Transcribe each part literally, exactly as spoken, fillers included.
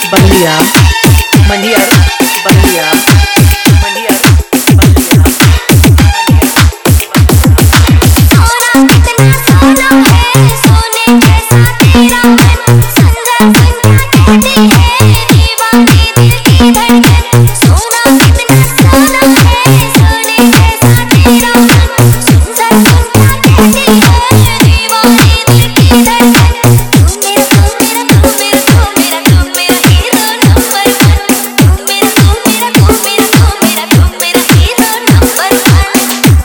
बंदिया मंडिया बंदिया मंडिया बंदिया। सोना कितना सोना है सोने जैसा तेरा मन सुंदर सुंदर कहती है दीवानी दिल की धड़कन। सोना कितना सोना है सोने जैसा तेरा मन सुंदर सुंदर कहती है दीवानी दिल की धड़कन। तू मेरा तू मेरा तू मेरा तू मेरा हीरो नंबर वन। तू मेरा तू मेरा तू मेरा तू मेरा तू मेरा हीरो नंबर वन।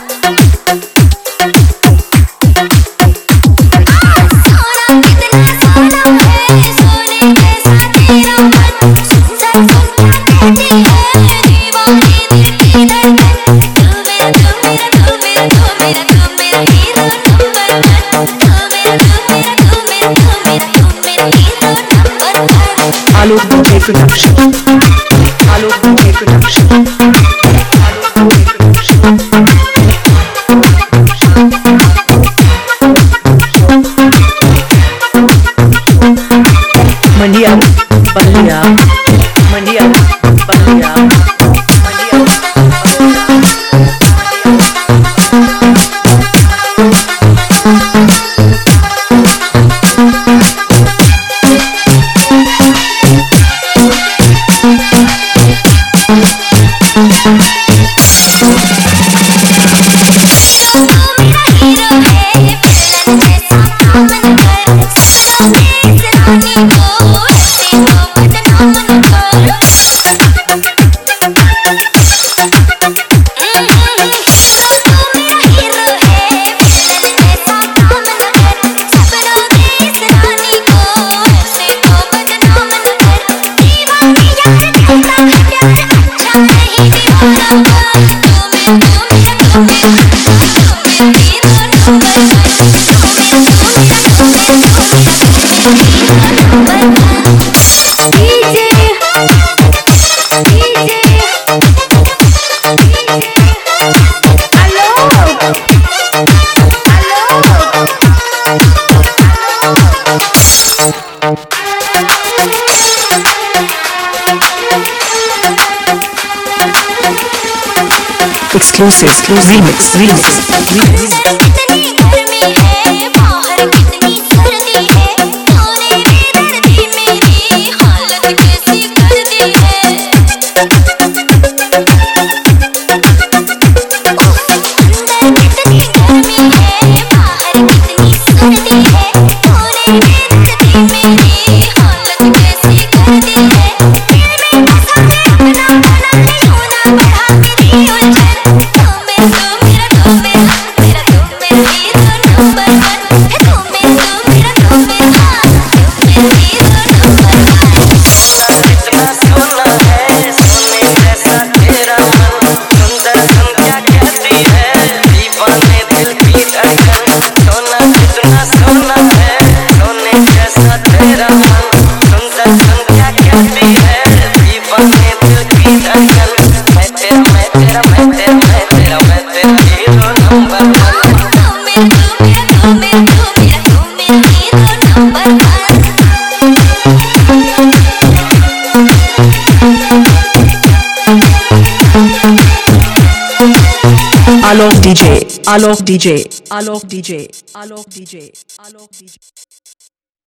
सोना कितना सोना है सोने जैसा तेरा मन सुंदर सुंदर कहती है दीवानी दिल की धड़कन। तू मेरा तू मेरा तू मेरा तू मेरा तू मेरा हीरो नंबर वन। तू मेरा तू मेरा तू मेरा तू मेरा तू मेरा hero number one. Alok DJ production Alok DJ production Alok DJ production. मंडिया बंदिया मंडिया बंदिया मंडिया। हीरो है फिल्म जैसा काम न कर सपनों में इस रानी को ऐसे तो बदनाम न कर। तू मेरा हीरो है फिल्म जैसा काम न कर सपनों में इस रानी को ऐसे तो बदनाम न कर। दीवानी यार कहता है प्यार अच्छा नहीं दीवाना। तू मेरा तू मेरा तू Exclusive, exclusive remix, remix, remix. कितनी गर्मी है बाहर कितनी सर्दी है तूने बेदर्दी मेरी हालत कैसी कर दी है। अंदर कितनी गर्मी है बाहर कितनी सर्दी है तूने बेदर्दी मेरी हालत कैसी कर दी है। दिल में बसा के अपना बना यूं ना बढ़ा मेरी उलझन। तू मेरा तू मेरा मेरा तू मेरा हीरो नंबर वन। तू मेरा तू मेरा तू मेरा तू मेरा हीरो नंबर वन। कितना सोना है सोने जैसा तेरा मन सुंदर संध्या कहती है दीवाने दिल की धड़कन। सोना कितना सोना है सोने जैसा तेरा मन सुंदर संध्या कहती है दीवाने दिल की धड़कन। मैं तेरा मैं तेरा मैं तेरा मैं तेरा मैं तेरा हीरो नंबर वन। तू मेरा तू मेरा तू मेरा तू मेरा तू मेरा hero number one. Alok DJ Alok DJ Alok DJ Alok DJ Alok DJ.